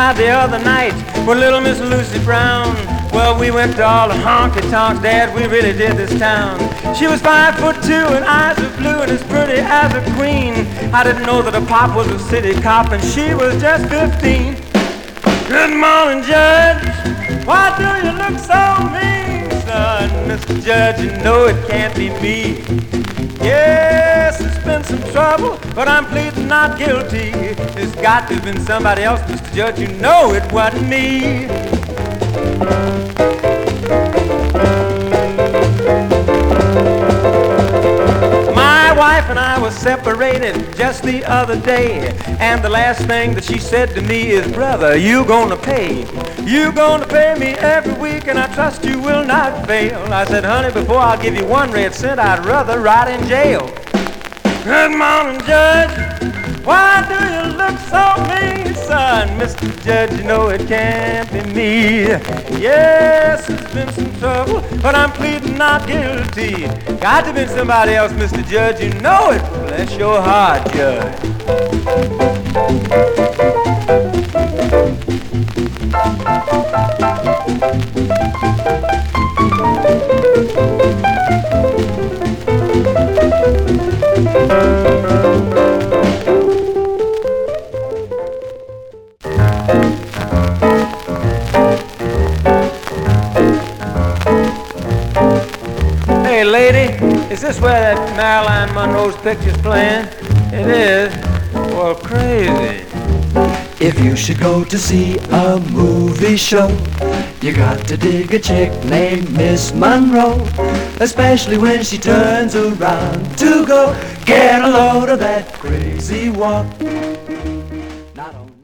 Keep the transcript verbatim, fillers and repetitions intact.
out the other night with little Miss Lucy Brown. Well, we went to all the honky-tonks, Dad, we really did this town. She was five foot two and eyes of blue and as pretty as a queen. I didn't know that her pop was a city cop and she was just fifteen. Good morning, Judge. Why do you look so mean, son? Mister Judge, you know it can't be me. Yes, it's been some trouble, but I'm pleading not guilty. It's got to have been somebody else, Mister Judge. You know it wasn't me. My wife and I were separated just the other day, and the last thing that she said to me is, brother, you gonna pay. You gonna pay me every week, and I trust you will not fail. I said, honey, before I'll give you one red cent, I'd rather rot in jail. Good morning, Judge. Why do you look so mean, son? Mister Judge, you know it can't be me. Yes, it's been some trouble, but I'm pleading not guilty. Got to be somebody else, Mister Judge. You know it. Bless your heart, Judge. Hey, lady, is this where that Marilyn Monroe's picture's playing? It is? Well, crazy. If you should go to see a movie show, you got to dig a chick named Miss Monroe, especially when she turns around to go get a load of that crazy walk. Not only